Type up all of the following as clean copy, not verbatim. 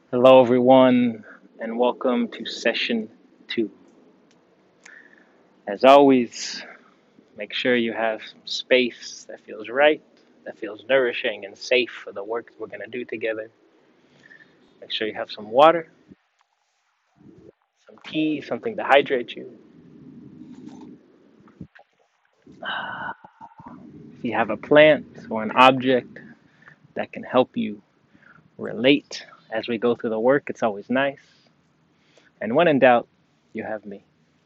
Hello, everyone, and welcome to session two. As always, make sure you have some space that feels right, that feels nourishing and safe for the work we're going to do together. Make sure you have some water, some tea, something to hydrate you. If you have a plant or an object that can help you relate as we go through the work, it's always nice. And when in doubt, you have me.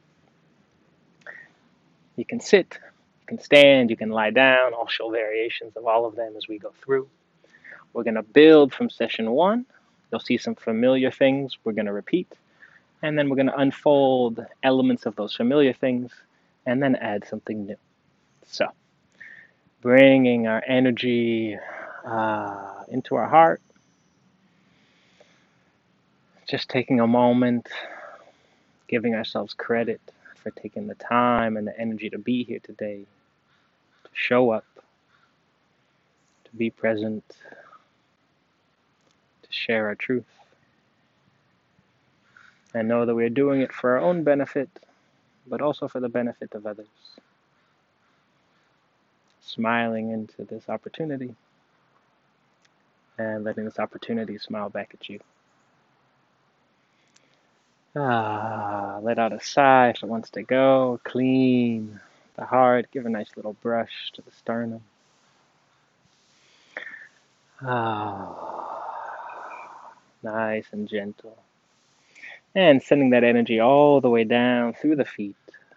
You can sit, you can stand, you can lie down. I'll show variations of all of them as we go through. We're going to build from session one. You'll see some familiar things we're going to repeat, and then we're going to unfold elements of those familiar things and then add something new. So, bringing our energy into our heart, just taking a moment, giving ourselves credit for taking the time and the energy to be here today, to show up, to be present, to share our truth, and know that we're doing it for our own benefit, but also for the benefit of others. Smiling into this opportunity and letting this opportunity smile back at you. Let out a sigh if it wants to go. Clean the heart. Give a nice little brush to the sternum. Nice and gentle. And sending that energy all the way down through the feet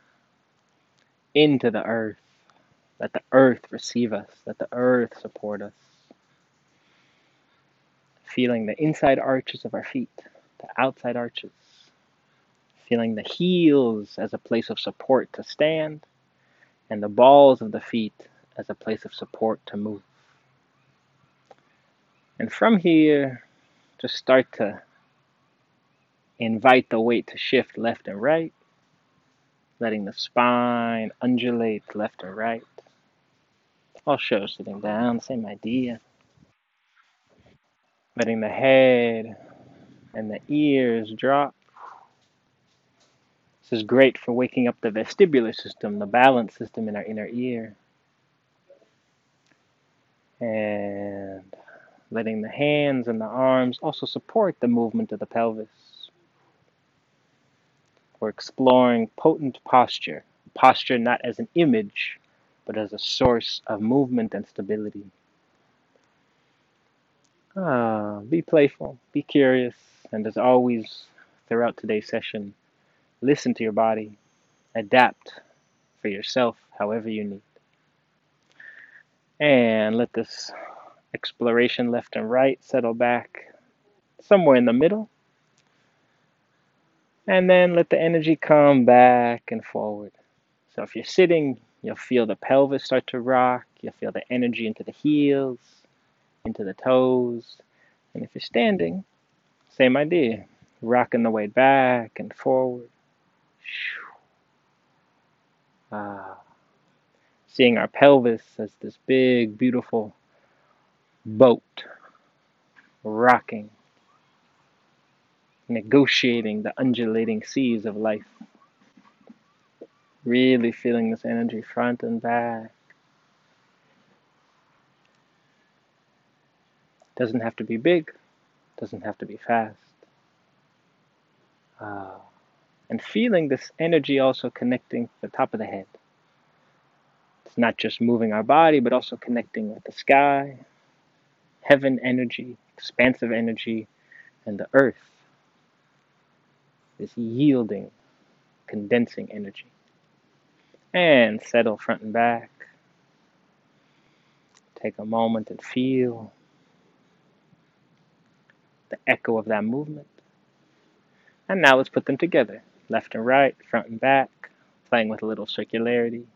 into the earth. Let the earth receive us. Let the earth support us. Feeling the inside arches of our feet, the outside arches. Feeling the heels as a place of support to stand, and the balls of the feet as a place of support to move. And from here, just start to invite the weight to shift left and right, letting the spine undulate left and right. I'll show sitting down, same idea. Letting the head and the ears drop. This is great for waking up the vestibular system, the balance system in our inner ear. And letting the hands and the arms also support the movement of the pelvis. We're exploring potent posture. Posture not as an image, but as a source of movement and stability. Be playful, be curious, and as always, throughout today's session, listen to your body, adapt for yourself however you need. And let this exploration left and right settle back somewhere in the middle. And then let the energy come back and forward. So if you're sitting, you'll feel the pelvis start to rock. You'll feel the energy into the heels, into the toes. And if you're standing, same idea. Rocking the weight back and forward. Seeing our pelvis as this big, beautiful boat rocking, negotiating the undulating seas of life. Really feeling this energy front and back. Doesn't have to be big, doesn't have to be fast. And feeling this energy also connecting the top of the head. It's not just moving our body, but also connecting with the sky, heaven energy, expansive energy, and the earth. This yielding, condensing energy. And settle front and back. Take a moment and feel the echo of that movement. And now let's put them together. Left and right, front and back, playing with a little circularity.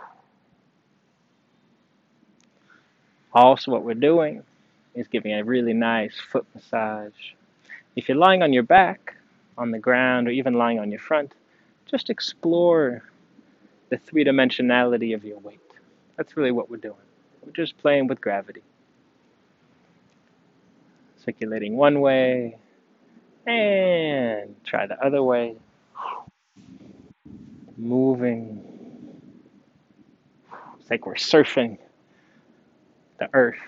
Also, what we're doing is giving a really nice foot massage. If you're lying on your back, on the ground, or even lying on your front, just explore the three-dimensionality of your weight. That's really what we're doing. We're just playing with gravity. Circulating one way, And try the other way, moving. It's like we're surfing the earth.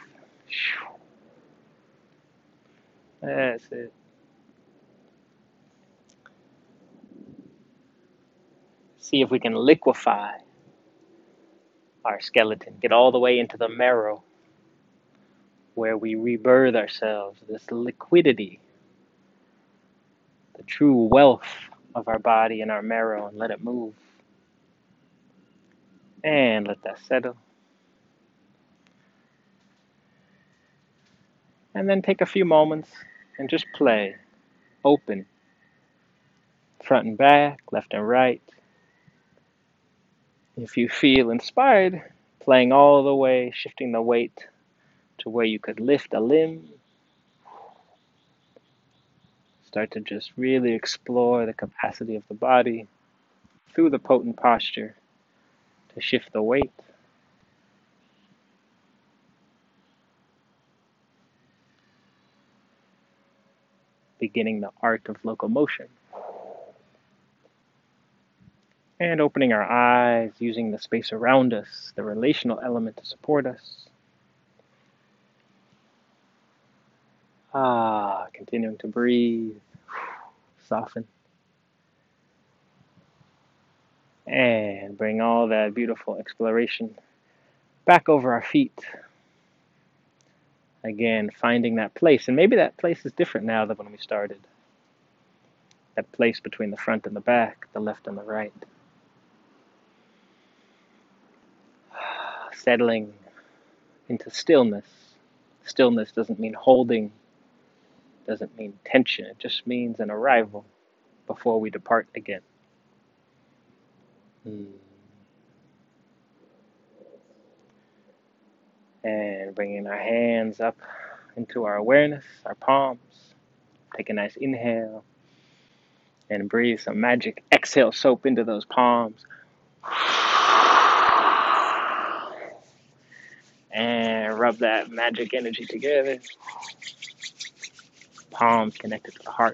That's it. See if we can liquefy our skeleton, get all the way into the marrow where we rebirth ourselves, this liquidity, the true wealth of our body and our marrow, and let it move. And let that settle. And then take a few moments and just play. Open. Front and back, left and right. If you feel inspired, playing all the way, shifting the weight to where you could lift a limb. Start to just really explore the capacity of the body through the potent posture to shift the weight. Beginning the art of locomotion. And opening our eyes, using the space around us, the relational element to support us. Continuing to breathe, soften. And bring all that beautiful exploration back over our feet. Again, finding that place. And maybe that place is different now than when we started. That place between the front and the back, the left and the right. Settling into stillness. Stillness doesn't mean holding, doesn't mean tension. It just means an arrival before we depart again. And bringing our hands up into our awareness, our palms. Take a nice inhale and breathe some magic exhale soap into those palms. And rub that magic energy together. Palms connected to the heart.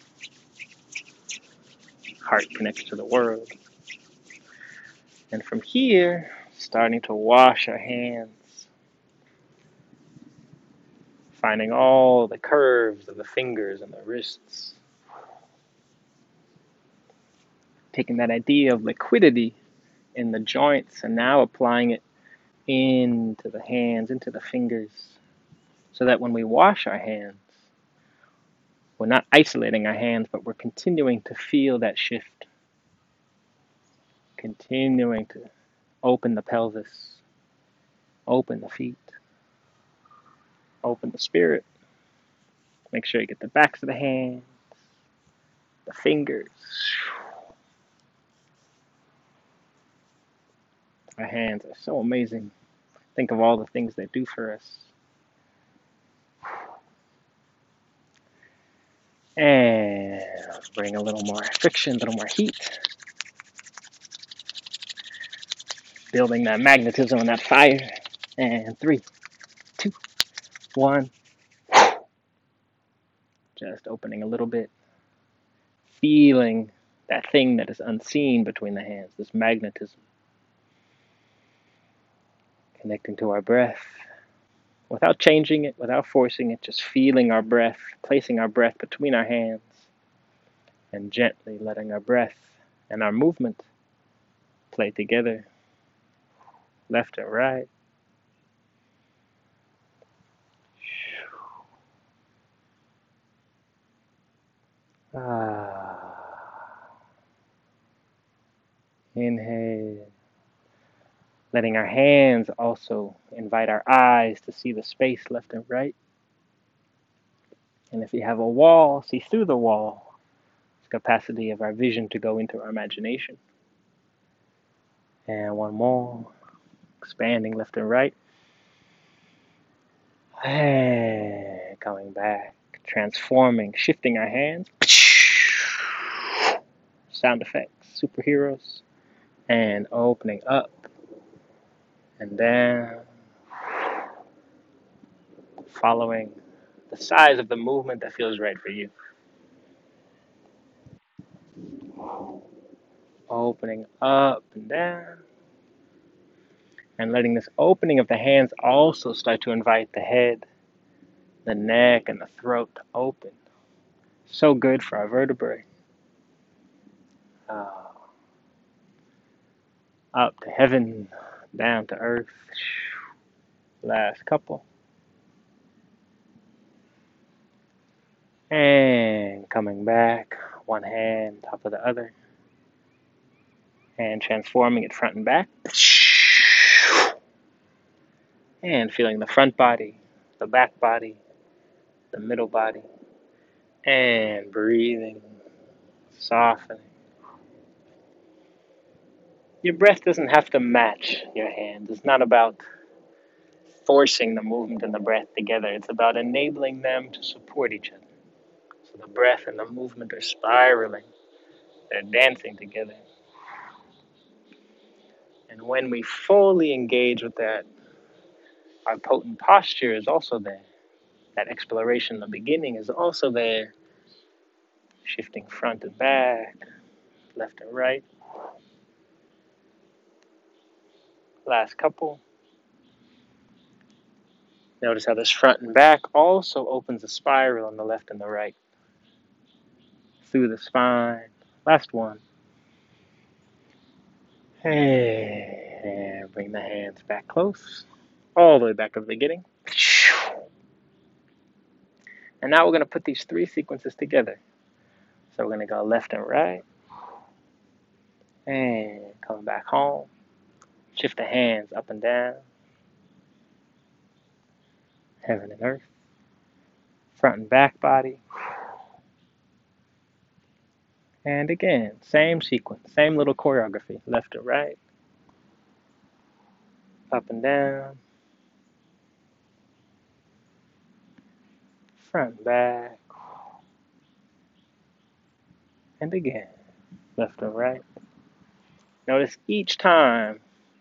Heart connected to the world. And from here, starting to wash our hands. Finding all the curves of the fingers and the wrists. Taking that idea of liquidity in the joints and now applying it into the hands, into the fingers, so that when we wash our hands, we're not isolating our hands, but we're continuing to feel that shift, continuing to open the pelvis, open the feet, open the spirit. Make sure you get the backs of the hands, the fingers. Our hands are so amazing. Think of all the things they do for us. And bring a little more friction, a little more heat. Building that magnetism and that fire. And 3, 2, 1. Just opening a little bit. Feeling that thing that is unseen between the hands, this magnetism. Connecting to our breath. Without changing it, without forcing it, just feeling our breath, placing our breath between our hands. And gently letting our breath and our movement play together. Left and right. Inhale. Letting our hands also invite our eyes to see the space left and right. And if you have a wall, see through the wall. It's the capacity of our vision to go into our imagination. And one more. Expanding left and right. And coming back. Transforming, shifting our hands. Sound effects, superheroes. And opening up and down. Following the size of the movement that feels right for you. Opening up and down. And letting this opening of the hands also start to invite the head, the neck, and the throat to open. So good for our vertebrae. Up to heaven, down to earth. Last couple. And coming back, one hand, top of the other. And transforming it front and back. And feeling the front body, the back body, the middle body. And breathing, softening. Your breath doesn't have to match your hands. It's not about forcing the movement and the breath together. It's about enabling them to support each other. So the breath and the movement are spiraling. They're dancing together. And when we fully engage with that, our potent posture is also there. That exploration in the beginning is also there. Shifting front and back, left and right. Last couple. Notice how this front and back also opens a spiral on the left and the right. Through the spine. Last one. And bring the hands back close. All the way back to the beginning. And now we're going to put these three sequences together. So we're going to go left and right. And come back home. Shift the hands up and down. Heaven and earth. Front and back body. And again, same sequence, same little choreography. Left to right. Up and down. Front and back. And again, left and right. Notice each time,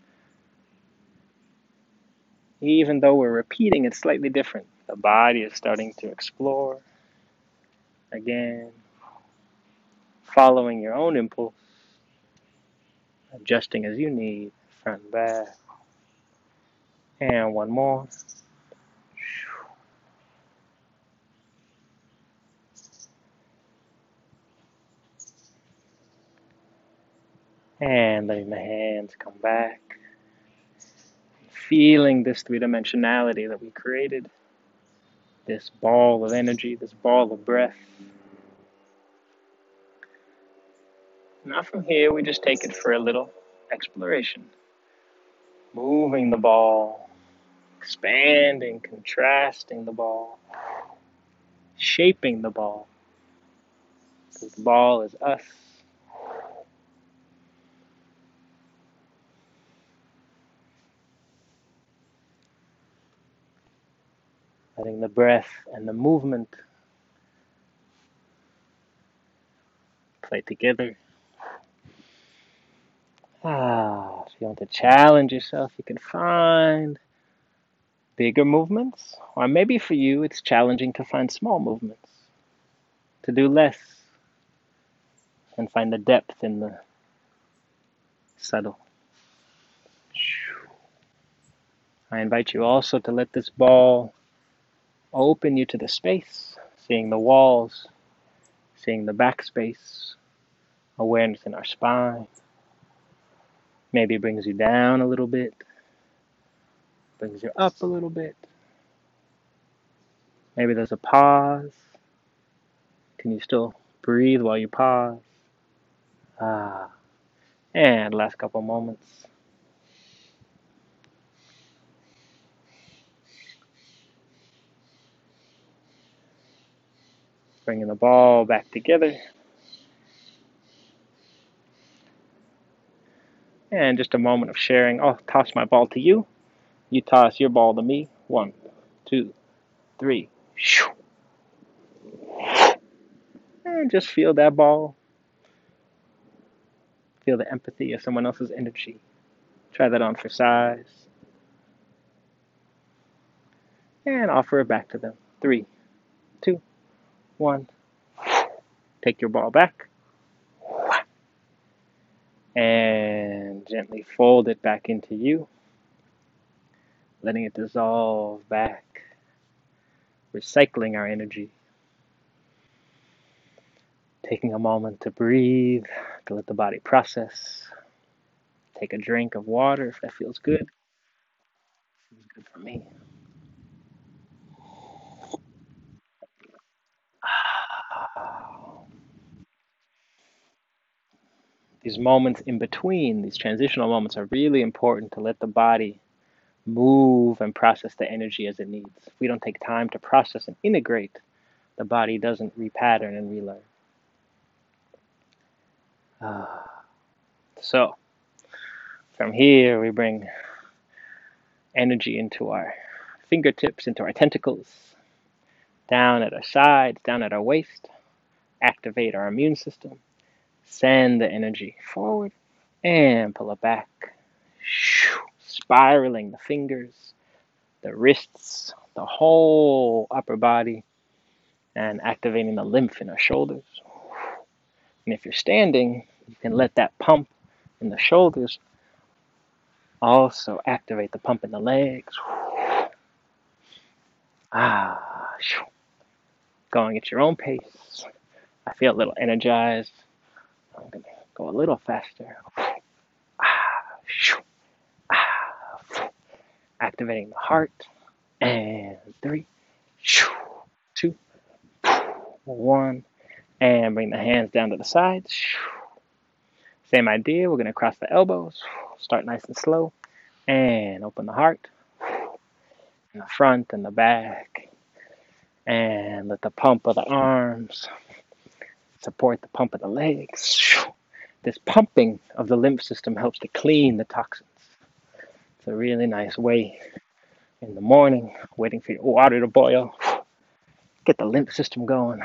even though we're repeating, it's slightly different. The body is starting to explore. Again, following your own impulse, adjusting as you need, front and back. And one more. And letting the hands come back. Feeling this three-dimensionality that we created. This ball of energy, this ball of breath. Now from here, we just take it for a little exploration. Moving the ball, expanding, contrasting the ball, shaping the ball. Because the ball is us. Letting the breath and the movement play together. If you want to challenge yourself, you can find bigger movements. Or maybe for you, it's challenging to find small movements. To do less and find the depth in the subtle. I invite you also to let this ball open you to the space, seeing the walls, seeing the backspace, awareness in our spine. Maybe it brings you down a little bit, brings you up a little bit. Maybe there's a pause. Can you still breathe while you pause? And last couple moments. Bringing the ball back together. And just a moment of sharing. I'll toss my ball to you. You toss your ball to me. 1, 2, 3. And just feel that ball. Feel the empathy of someone else's energy. Try that on for size. And offer it back to them. 3, 2, 1. Take your ball back. And gently fold it back into you, letting it dissolve back, recycling our energy. Taking a moment to breathe, to let the body process. Take a drink of water if that feels good. Feels good for me. These moments in between, these transitional moments, are really important to let the body move and process the energy as it needs. If we don't take time to process and integrate, the body doesn't repattern and relearn. So, from here, we bring energy into our fingertips, into our tentacles, down at our sides, down at our waist, activate our immune system, send the energy forward, and pull it back, spiraling the fingers, the wrists, the whole upper body, and activating the lymph in our shoulders. And if you're standing, you can let that pump in the shoulders also activate the pump in the legs. Going at your own pace. I feel a little energized. I'm going to go a little faster. Activating the heart. And 3, 2, 1. And bring the hands down to the sides. Same idea. We're going to cross the elbows. Start nice and slow. And open the heart. In the front and the back. And let the pump of the arms support the pump of the legs. This pumping of the lymph system helps to clean the toxins. It's a really nice way in the morning, waiting for your water to boil. Get the lymph system going.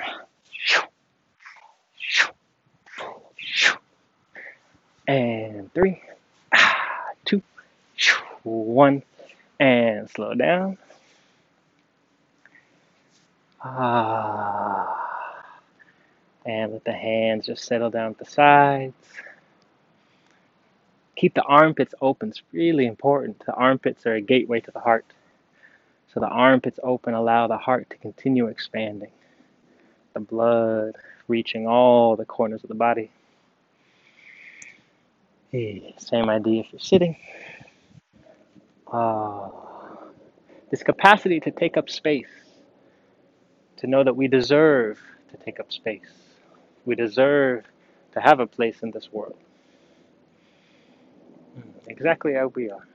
And 3, 2, 1, and slow down. And let the hands just settle down at the sides. Keep the armpits open. It's really important. The armpits are a gateway to the heart. So the armpits open allow the heart to continue expanding. The blood reaching all the corners of the body. Same idea if you're sitting. This capacity to take up space, to know that we deserve to take up space. We deserve to have a place in this world. Exactly how we are.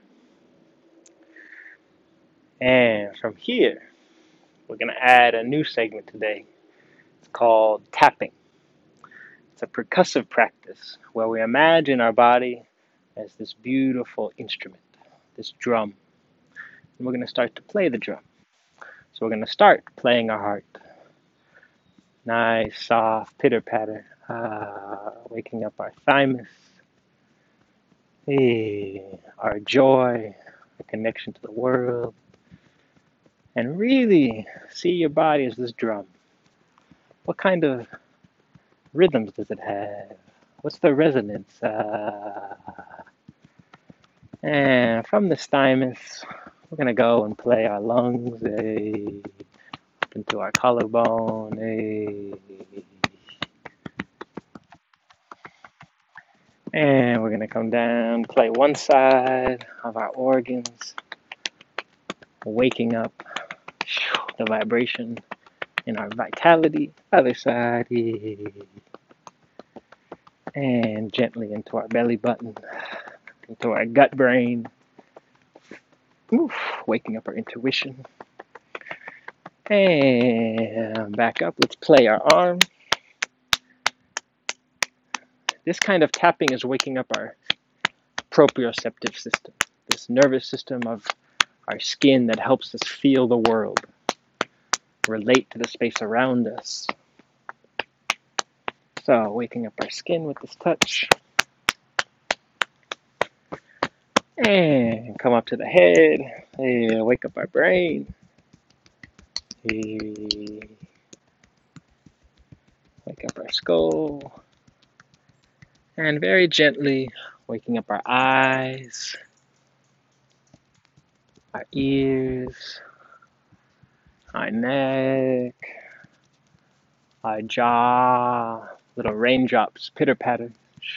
And from here, we're going to add a new segment today. It's called tapping. It's a percussive practice where we imagine our body as this beautiful instrument, this drum. And we're going to start to play the drum. So we're going to start playing our heart. Nice, soft pitter patter, waking up our thymus, our joy, our connection to the world. And really see your body as this drum. What kind of rhythms does it have? What's the resonance? And from the thymus, we're going to go and play our lungs, up into our collarbone, And we're going to come down, play one side of our organs, waking up the vibration in our vitality, other side, and gently into our belly button, into our gut brain, waking up our intuition. And back up, let's play our arm. This kind of tapping is waking up our proprioceptive system, this nervous system of our skin that helps us feel the world, relate to the space around us. So, waking up our skin with this touch. And come up to the head. Wake up our brain. Wake up our skull. And very gently Waking up our eyes, our ears, our neck, our jaw, little raindrops, pitter patter.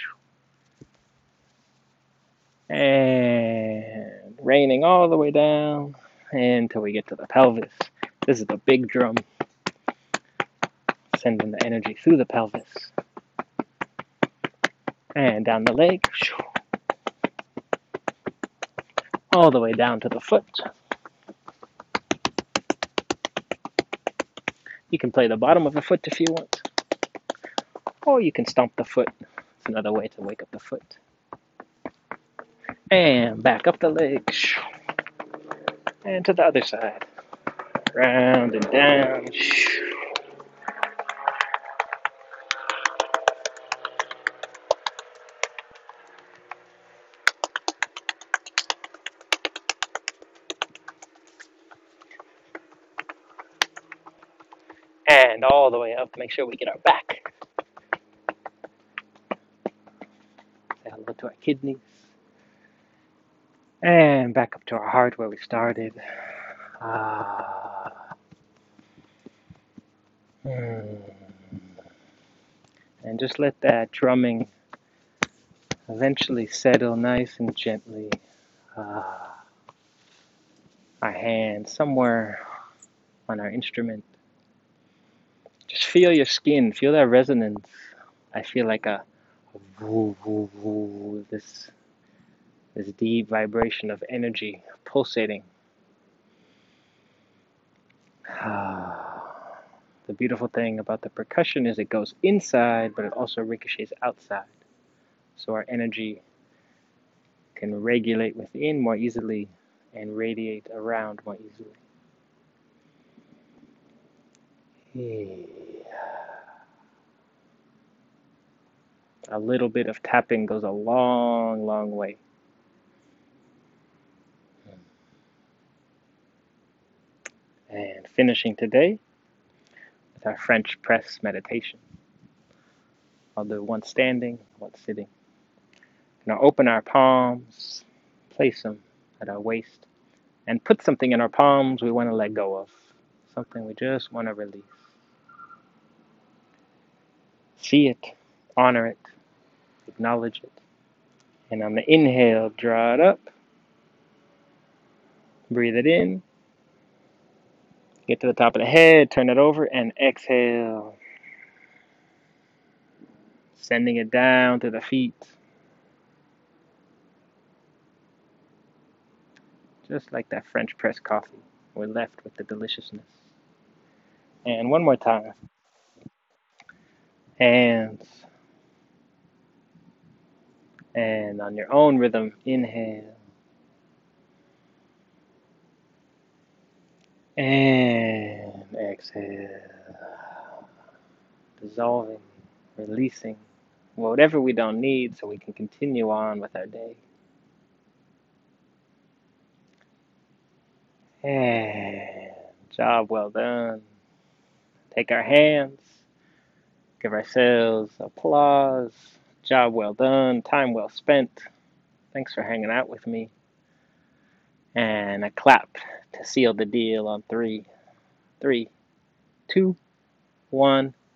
And raining all the way down until we get to the pelvis. This is the big drum, sending the energy through the pelvis. And down the leg, all the way down to the foot. You can play the bottom of the foot if you want, or you can stomp the foot. It's another way to wake up the foot. And back up the leg, and to the other side. Round and down. And all the way up. Make sure we get our back. Say hello to our kidneys. And back up to our heart where we started. And just let that drumming eventually settle nice and gently. Our hand somewhere on our instrument. Just feel your skin, feel that resonance. I feel like a woo, woo, woo, this deep vibration of energy pulsating. The beautiful thing about the percussion is it goes inside, but it also ricochets outside. So our energy can regulate within more easily and radiate around more easily. A little bit of tapping goes a long, long way. And finishing today with our French press meditation. I'll do one standing, one sitting. Now open our palms, place them at our waist, and put something in our palms we want to let go of, something we just want to release. See it, honor it, acknowledge it. And on the inhale, draw it up, breathe it in, get to the top of the head, turn it over, and exhale. Sending it down to the feet. Just like that French press coffee, we're left with the deliciousness. And one more time. Hands. And on your own rhythm, inhale. And exhale. Dissolving, releasing whatever we don't need so we can continue on with our day. And job well done. Take our hands, give ourselves applause. Job well done, time well spent. Thanks for hanging out with me. And a clap to seal the deal on 3, 3, 2, 1.